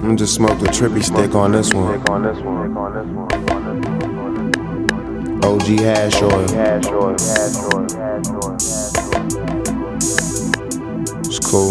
Just smoke the trippy stick on this one. OG hash oil. It's cool.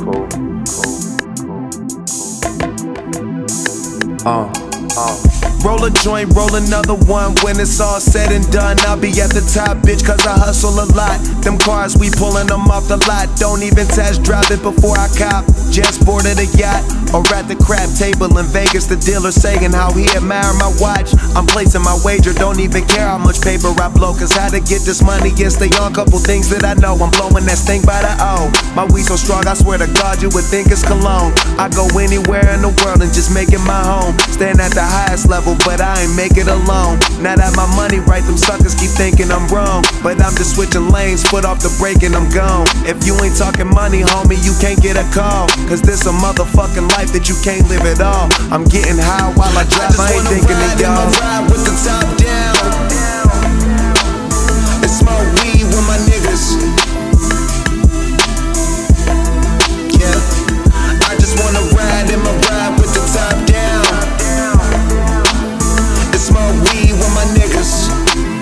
Roll a joint, roll another one. When it's all said and done, I'll be at the top, bitch, cause I hustle a lot. Them cars, we pulling them off the lot. Don't even test drive it before I cop. Just boarded a yacht, or at the crap table in Vegas. The dealer saying how he admire my watch. I'm placing my wager, don't even care how much paper I blow. Cause how to get this money, yes, they on couple things that I know. I'm blowing that stink by the O. My weed so strong, I swear to God, you would think it's cologne. I go anywhere in the world and just make it my home. Staying at the highest level, but I ain't make it alone. Now that my money right, them suckers keep thinking I'm wrong. But I'm just switching lanes, foot off the brake and I'm gone. If you ain't talking money, homie, you can't get a call. Cause this a motherfucking life that you can't live at all. I'm getting high while I drive, I ain't thinking of y'all. Ride with the top down and smoke weed with my niggas. Yeah, I just wanna ride in my ride with the top down and smoke weed with my niggas.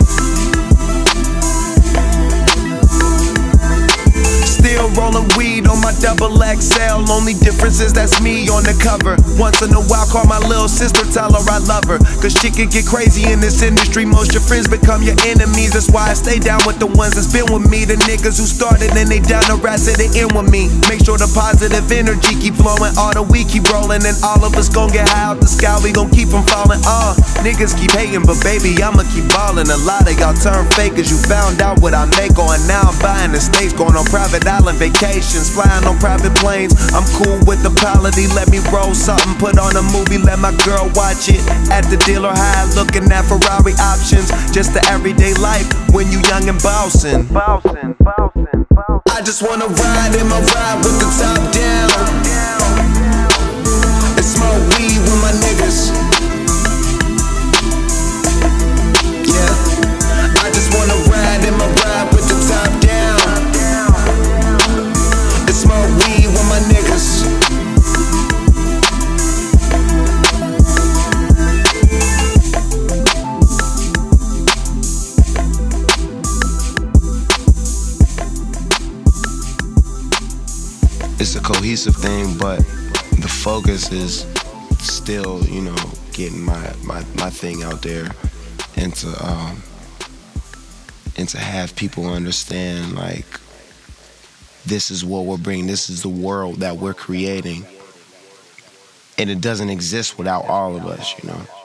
Still rolling weed on my double XL. Only difference is that's me on the cover. Once in a while call my little sister, tell her I love her. Cause shit can get crazy in this industry. Most your friends become your enemies. That's why I stay down with the ones that's been with me. The niggas who started and they down the ride to the end with me. Make sure the positive energy keep flowing. All the weed keep rolling and all of us gon' get high out the sky. We gon' keep from falling. Niggas keep hating, but baby, I'ma keep ballin'. A lot of y'all turn fake cause you found out what I make. Going now, I'm buying the States, going on private island vacations, flying on private planes. I'm cool with the quality, let me roll something, put on a movie, let my girl watch it. At the dealer high, looking at Ferrari options. Just the everyday life when you young and bossin'. I just wanna ride in my ride with the top down and smoke weed with my niggas. Yeah, I just wanna ride in my ride with the top down and smoke weed with my niggas. It's a cohesive thing, but the focus is still, you know, getting my thing out there, and to have people understand, like, this is what we're bringing, this is the world that we're creating, and it doesn't exist without all of us, you know.